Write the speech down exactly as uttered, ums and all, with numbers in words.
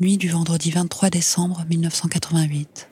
Nuit du vendredi vingt-trois décembre mille neuf cent quatre-vingt-huit.